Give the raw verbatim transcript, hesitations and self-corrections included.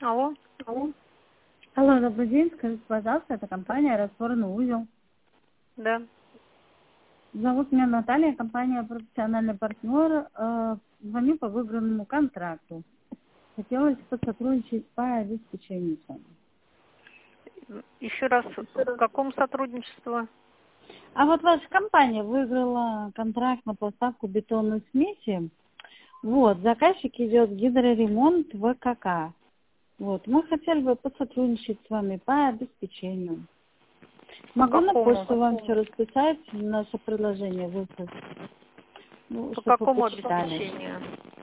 Алло. Алло. Алло, добрый день. Скажите, пожалуйста, это компания «Растворный узел». Да. Зовут меня Наталья, компания «Профессиональный партнер». Э, звоню по выигранному контракту. Хотелось посотрудничать по обеспечению с вами. Еще раз, в каком сотрудничестве? А вот ваша компания выиграла контракт на поставку бетонной смеси. Вот, заказчик идет гидроремонт ВКК. Вот, мы хотели бы посотрудничать с вами по обеспечению. Могу на почту вам все расписать, наше предложение выслать. Ну, По чтобы вы какому почитали. обеспечению?